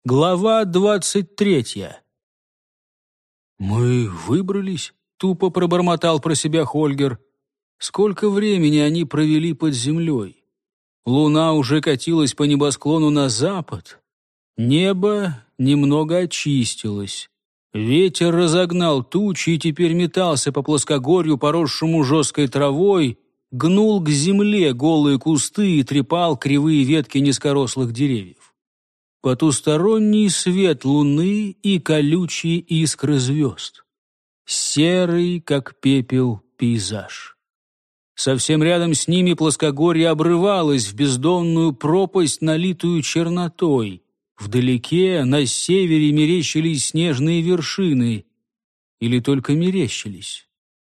Глава 23. «Мы выбрались?» — тупо пробормотал про себя Хольгер. Сколько времени они провели под землей? Луна уже катилась по небосклону на запад. Небо немного очистилось. Ветер разогнал тучи и теперь метался по плоскогорью, поросшему жесткой травой, гнул к земле голые кусты и трепал кривые ветки низкорослых деревьев. Потусторонний свет луны и колючие искры звезд. Серый, как пепел, пейзаж. Совсем рядом с ними плоскогорье обрывалось в бездонную пропасть, налитую чернотой. Вдалеке, на севере, мерещились снежные вершины. Или только мерещились.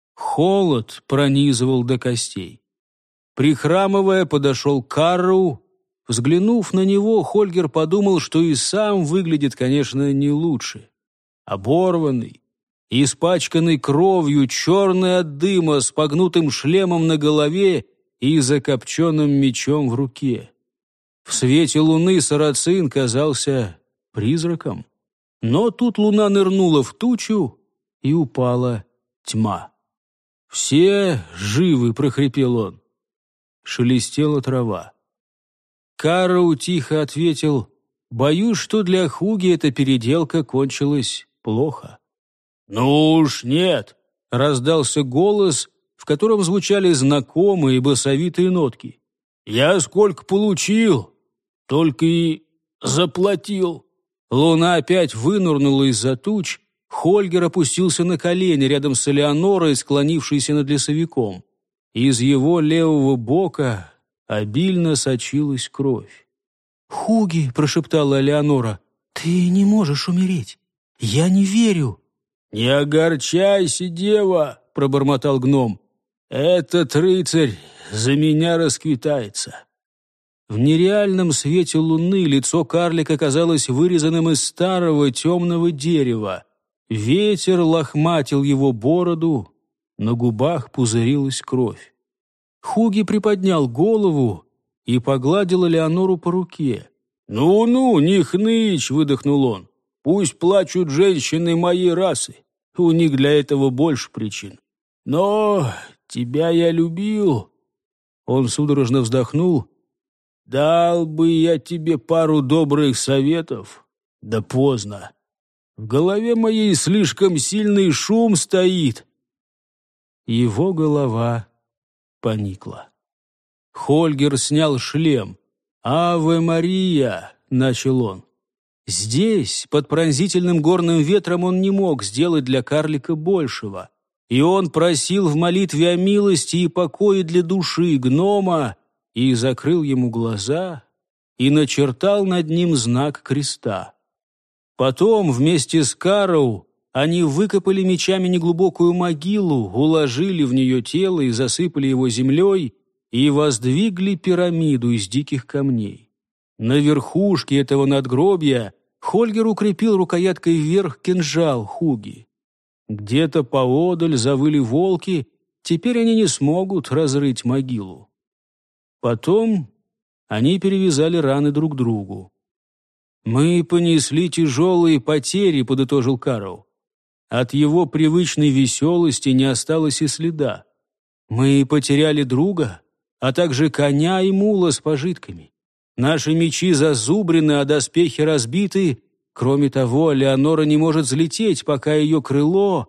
Холод пронизывал до костей. Прихрамывая, подошел Карроу. Взглянув на него, Хольгер подумал, что и сам выглядит, конечно, не лучше. Оборванный, испачканный кровью, черный от дыма, с погнутым шлемом на голове и закопченным мечом в руке. В свете луны сарацин казался призраком. Но тут луна нырнула в тучу, и упала тьма. «Все живы!» — прохрипел он. Шелестела трава. Карроу тихо ответил: «Боюсь, что для Хуги эта переделка кончилась плохо». «Ну уж нет!» — раздался голос, в котором звучали знакомые басовитые нотки. «Я сколько получил, только и заплатил». Луна опять вынырнула из-за туч. Хольгер опустился на колени рядом с Элеонорой, склонившейся над лесовиком. Из его левого бока обильно сочилась кровь. «Хуги!» — прошептала Элеонора. «Ты не можешь умереть! Я не верю!» «Не огорчайся, дева!» — пробормотал гном. «Этот рыцарь за меня расквитается». В нереальном свете луны лицо карлика казалось вырезанным из старого темного дерева. Ветер лохматил его бороду, на губах пузырилась кровь. Хуги приподнял голову и погладил Элеонору по руке. «Ну-ну, не хнычь!» — выдохнул он. «Пусть плачут женщины моей расы. У них для этого больше причин. Но тебя я любил». Он судорожно вздохнул. «Дал бы я тебе пару добрых советов, да поздно. В голове моей слишком сильный шум стоит». Его голова поникла. Хольгер снял шлем. «Аве Мария!» — начал он. Здесь, под пронзительным горным ветром, он не мог сделать для карлика большего. И он просил в молитве о милости и покое для души гнома, и закрыл ему глаза, и начертал над ним знак креста. Потом, вместе с Карроу, они выкопали мечами неглубокую могилу, уложили в нее тело и засыпали его землей, и воздвигли пирамиду из диких камней. На верхушке этого надгробья Хольгер укрепил рукояткой вверх кинжал Хуги. Где-то поодаль завыли волки, теперь они не смогут разрыть могилу. Потом они перевязали раны друг другу. «Мы понесли тяжелые потери», — подытожил Карроу. От его привычной веселости не осталось и следа. «Мы потеряли друга, а также коня и мула с пожитками. Наши мечи зазубрены, а доспехи разбиты. Кроме того, Элеонора не может взлететь, пока ее крыло,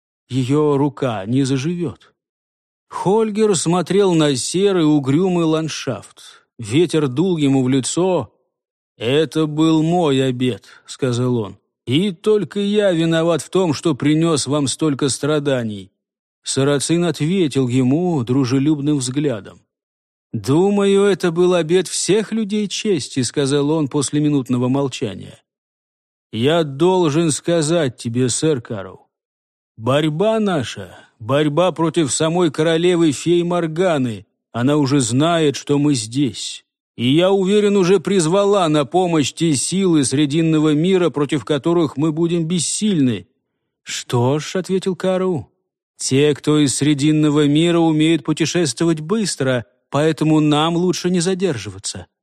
ее рука не заживет». Хольгер смотрел на серый угрюмый ландшафт. Ветер дул ему в лицо. «Это был мой обет», — сказал он. «И только я виноват в том, что принес вам столько страданий». Сарацин ответил ему дружелюбным взглядом. «Думаю, это был обет всех людей чести», — сказал он после минутного молчания. «Я должен сказать тебе, сэр Карроу, борьба наша, борьба против самой королевы-фей Морганы, она уже знает, что мы здесь. И я уверен, уже призвала на помощь те силы Срединного мира, против которых мы будем бессильны». «Что ж», — ответил Карроу, — «те, кто из Срединного мира, умеют путешествовать быстро, поэтому нам лучше не задерживаться.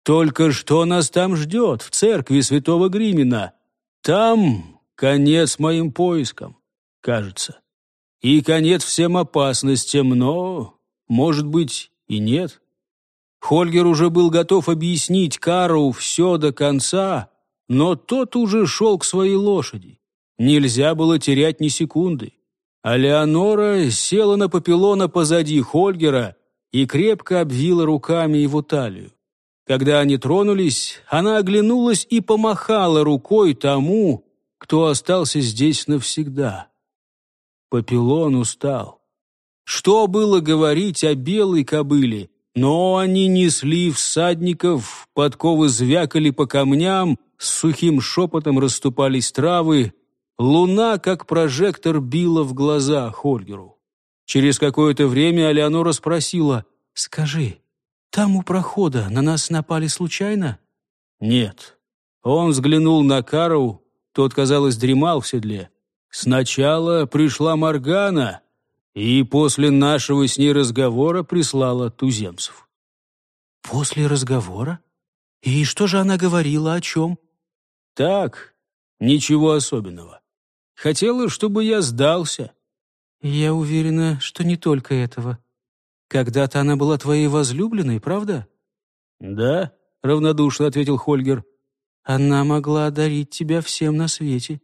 Только что нас там ждет, в церкви святого Гримина? Там конец моим поискам, кажется. И конец всем опасностям, но, может быть, и нет. Хольгер уже был готов объяснить Кару все до конца, но тот уже шел к своей лошади. Нельзя было терять ни секунды. А Леонора села на Папиллона позади Хольгера и крепко обвила руками его талию. Когда они тронулись, она оглянулась и помахала рукой тому, кто остался здесь навсегда. Папиллон устал. Что было говорить о белой кобыле, но они несли всадников, подковы звякали по камням, с сухим шепотом расступались травы. Луна, как прожектор, била в глаза Хольгеру. Через какое-то время Алеонора спросила: «Скажи, там у прохода на нас напали случайно?» «Нет». Он взглянул на Кару, тот, казалось, дремал в седле. «Сначала пришла Моргана, и после нашего с ней разговора прислала туземцев». «После разговора? И что же она говорила, о чем?» «Так, ничего особенного. Хотела, чтобы я сдался». «Я уверена, что не только этого. Когда-то она была твоей возлюбленной, правда?» «Да», — равнодушно ответил Хольгер. «Она могла одарить тебя всем на свете».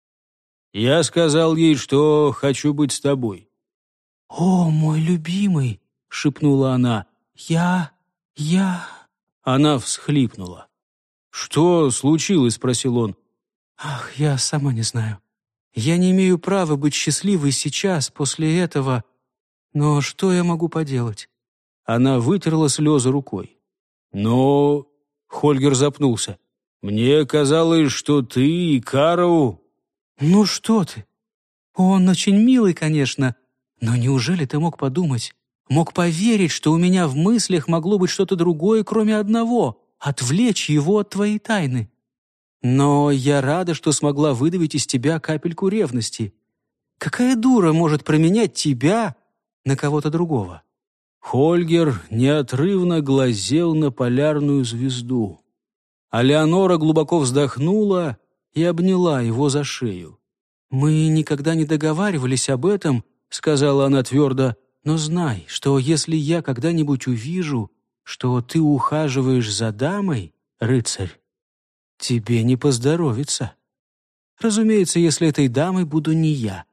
«Я сказал ей, что хочу быть с тобой». «О, мой любимый!» — шепнула она. «Я...» Она всхлипнула. «Что случилось?» — спросил он. «Ах, я сама не знаю. Я не имею права быть счастливой сейчас, после этого. Но что я могу поделать?» Она вытерла слезы рукой. «Но...» — Хольгер запнулся. «Мне казалось, что ты и Кару...» «Ну что ты? Он очень милый, конечно, но неужели ты мог подумать, мог поверить, что у меня в мыслях могло быть что-то другое, кроме одного — отвлечь его от твоей тайны? Но я рада, что смогла выдавить из тебя капельку ревности. Какая дура может променять тебя на кого-то другого?» Хольгер неотрывно глазел на полярную звезду. А Леонора глубоко вздохнула и обняла его за шею. «Мы никогда не договаривались об этом», — сказала она твердо, «но знай, что если я когда-нибудь увижу, что ты ухаживаешь за дамой, рыцарь, тебе не поздоровится. Разумеется, если этой дамой буду не я».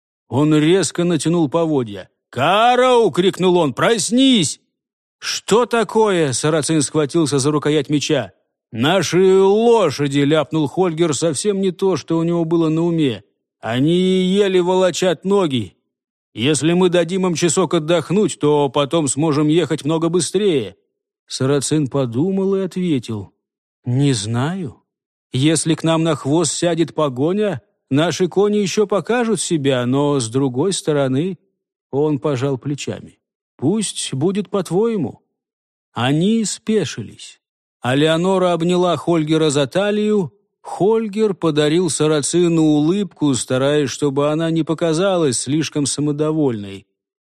Он резко натянул поводья. «Карау!» — крикнул он. «Проснись!» «Что такое?» — Сарацин схватился за рукоять меча. «Наши лошади!» — ляпнул Хольгер совсем не то, что у него было на уме. «Они еле волочат ноги. Если мы дадим им часок отдохнуть, то потом сможем ехать много быстрее». Сарацин подумал и ответил: «Не знаю. Если к нам на хвост сядет погоня, наши кони еще покажут себя, но с другой стороны...» Он пожал плечами. «Пусть будет по-твоему». Они спешились. А Леонора обняла Хольгера за талию. Хольгер подарил Сарацину улыбку, стараясь, чтобы она не показалась слишком самодовольной.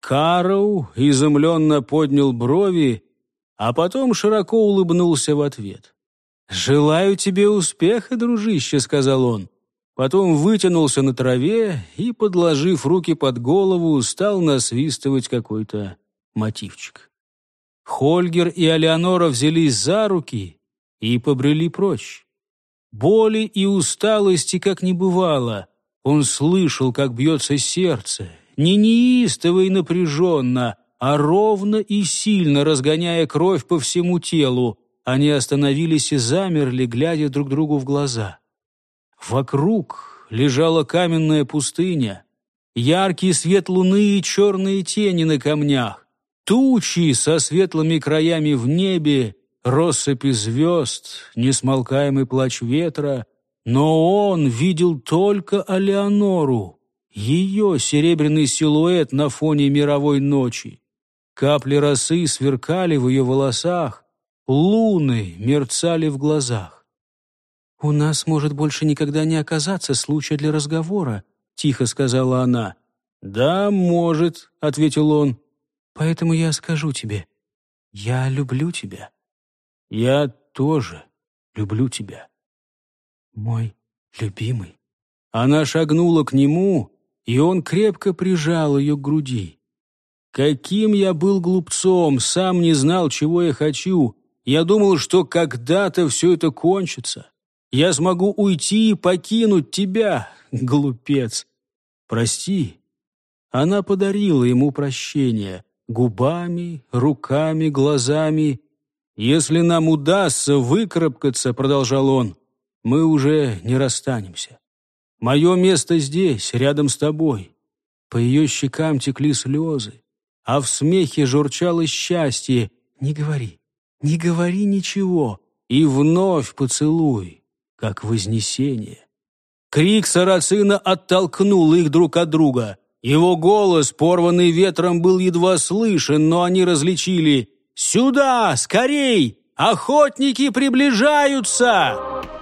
Карау изумленно поднял брови, а потом широко улыбнулся в ответ. «Желаю тебе успеха, дружище», — сказал он. Потом вытянулся на траве и, подложив руки под голову, стал насвистывать какой-то мотивчик. Хольгер и Алеонора взялись за руки и побрели прочь. Боли и усталости как не бывало. Он слышал, как бьется сердце, не неистово и напряженно, а ровно и сильно разгоняя кровь по всему телу. Они остановились и замерли, глядя друг другу в глаза. Вокруг лежала каменная пустыня, яркий свет луны и черные тени на камнях, тучи со светлыми краями в небе, россыпи звезд, несмолкаемый плач ветра. Но он видел только Алеонору, ее серебряный силуэт на фоне мировой ночи. Капли росы сверкали в ее волосах, луны мерцали в глазах. «У нас может больше никогда не оказаться случая для разговора», — тихо сказала она. «Да, может», — ответил он. «Поэтому я скажу тебе, я люблю тебя». «Я тоже люблю тебя. Мой любимый». Она шагнула к нему, и он крепко прижал ее к груди. Каким я был глупцом, сам не знал, чего я хочу. Я думал, что когда-то все это кончится. Я смогу уйти и покинуть тебя, глупец. Прости. Она подарила ему прощение губами, руками, глазами. «Если нам удастся выкарабкаться, — продолжал он, — мы уже не расстанемся. Мое место здесь, рядом с тобой». По ее щекам текли слезы, а в смехе журчало счастье. «Не говори, не говори ничего». И вновь поцелуй, как вознесение. Крик сарацина оттолкнул их друг от друга. Его голос, порванный ветром, был едва слышен, но они различили: «Сюда! Скорей! Охотники приближаются!»